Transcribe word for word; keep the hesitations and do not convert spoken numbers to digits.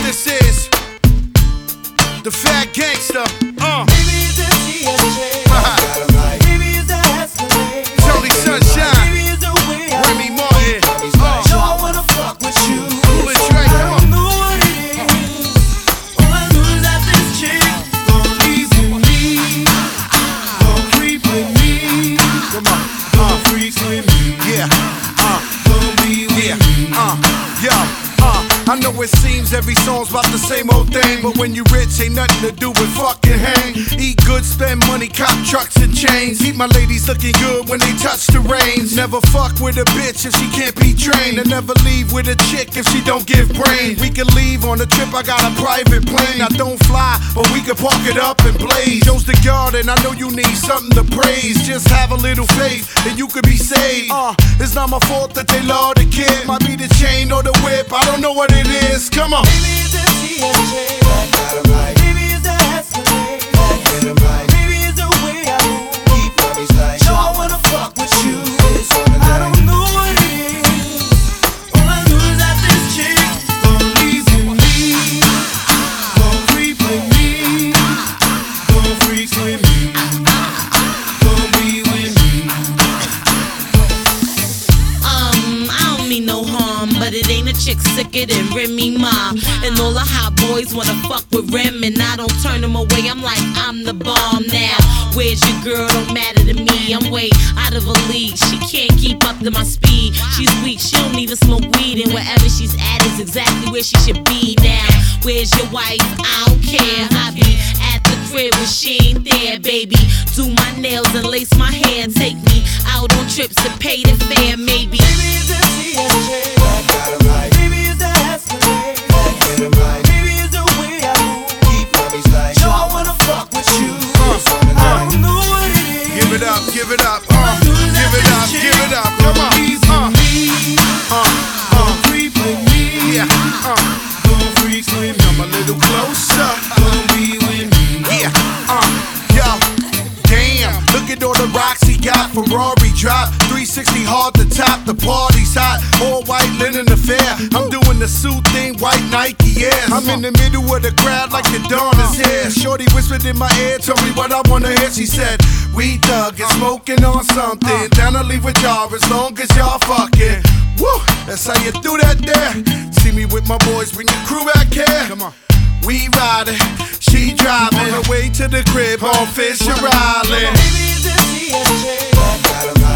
this is the Fat Gangster. Uh. Baby, it's a T S J. Uh-huh. Baby, it's a Escalade. Tony Sunshine. Baby, it's a way I Remy Martin. uh. Yo, I wanna fuck with you. Cool and Drake. I don't know what it is. All I know is that this chick gon' leave with me, gon' creep with me, Come on. gon' freak with me, Yeah. Uh. gon' be with Yeah. me. Uh. Yo. Uh. I know it seems every song's about the same old thing, but when you rich, ain't nothing to do but fucking hang. Eat good, spend money, cop trucks and chains. Keep my ladies looking good when they touch the reins. Never fuck with a bitch if she can't be trained, and never leave with a chick if she don't give brain. We can leave on a trip, I got a private plane. I don't fly, but we can park it up and blaze. Joe's the yard, and I know you need something to praise. Just have a little faith, and you could be saved. Uh, it's not my fault that they love the kid. Might be the chain or the whip, I don't know what it is. Come on. Baby, it's a T S J. Baby, it's a Escalade. Baby, it's the way I move. Yo, I wanna fuck with you. I don't know what it is. All I know is that this chick gon' leave with me, gon' creep with me, gon' freak with me, gon' be with me. Um, I don't mean no harm, but it ain't a chick sicker than Remy Ma. And all the hot boys wanna fuck with Rem, and I don't turn them away. I'm like, I'm the bomb now. Where's your girl? Don't matter to me. I'm way out of a league. She can't keep up to my speed. She's weak, she don't even smoke weed, and wherever she's at is exactly where she should be now. Where's your wife? I don't care. I be at the crib when she ain't there, baby. Do my nails and lace my hair. Take me out on trips to pay the fare, maybe. Baby, it's a T S J. Baby, it's a Escalade. Baby, it's the way I move. Yo, I wanna fuck with you. I don't know what it is. Give it up, give it up, uh, give it up, give it up, come on, uh, uh, uh, Creep with me, yeah, uh, gon' freak with me, come a little closer, gon' be with me. yeah, uh, yo, damn, look at all the rocks he got, Ferrari drop, three sixty hard to top, the party's hot, all white linen affair, I'm doing the suit thing, white Nike Airs, I'm in the middle of the crowd like the dawn is here, shorty whispered in my ear, told me what I wanna hear, she said, we thuggin', smoking on something, down to leave with y'all as long as y'all fucking, woo, that's how you do that there, see me with my boys, bring your crew back here, come on. We riding, she driving, on the way to the crib on Fisher Island. Baby, it's a T S J.